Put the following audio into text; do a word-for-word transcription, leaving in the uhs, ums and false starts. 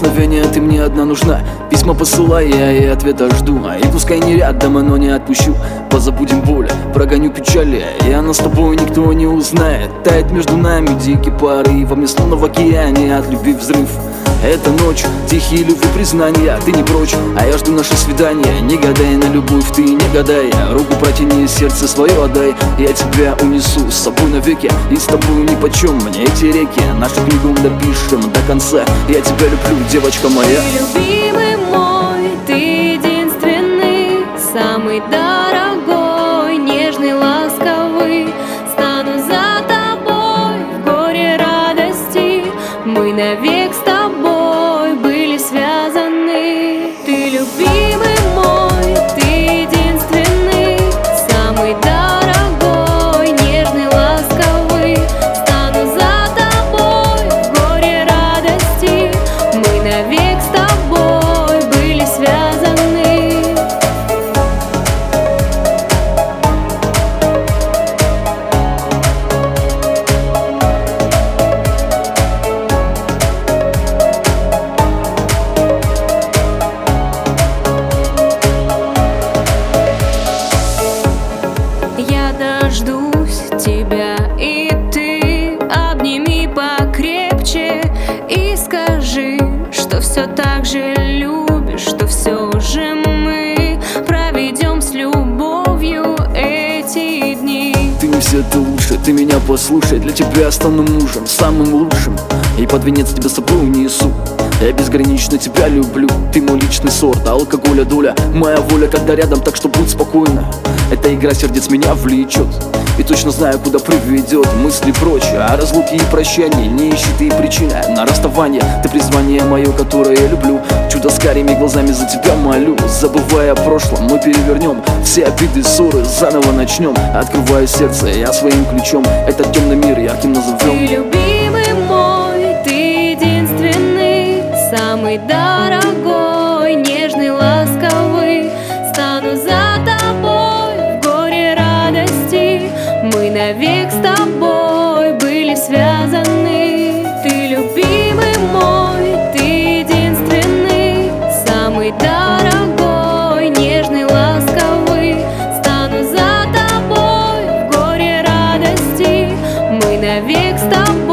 прикосновения, ты мне одна нужна. Письма посылай, я и ответа жду. И пускай не рядом, но не отпущу. Позабудем боль, прогоню печали, и она с тобой никто не узнает. Тает между нами дикий порыв, во мне словно в океане от любви взрыв. Эта ночь, тихие любви признания, ты не прочь, а я жду наше свидание. Не гадай на любовь, ты не гадай, руку протяни, сердце свое отдай. Я тебя унесу с собой навеки, и с тобой нипочем мне эти реки. Нашу книгу допишем до конца, я тебя люблю, девочка моя. Ты любимый мой, ты единственный, самый дорогой, нежный, ласковый. Стану за тобой в горе радости, мы навек с тобой были связаны. Ты любимый мой, ты единственный, самый дорогой, нежный, ласковый. Стану за тобой в горе радости, мы навек с тобой были связаны. Я дождусь тебя, и ты обними покрепче и скажи, что все так же любишь, что все же мы проведем с любовью эти дни. Ты не все это лучше, ты меня послушай, для тебя стану мужем, самым лучшим, и под венец тебя с собой унесу. Я безгранично тебя люблю, ты мой личный сорт, алкоголя доля, моя воля, когда рядом, так что будь спокойна. Эта игра сердец меня влечет, и точно знаю, куда приведет. Мысли прочь, а разлуки и прощания, не ищи ты причины на расставание. Ты призвание мое, которое я люблю, чудо с карими глазами за тебя молю. Забывая о прошлом, мы перевернем все обиды, ссоры, заново начнем. Открываю сердце я своим ключом, этот темный мир ярким назовем. Ты любимый мой, ты единственный, самый дорогой, нежный, ласковый. Стану за тобой в горе радости, мы навек с тобой были связаны. Ты любимый мой, ты единственный, самый дорогой, нежный, ласковый. Стану за тобой в горе радости, мы навек с тобой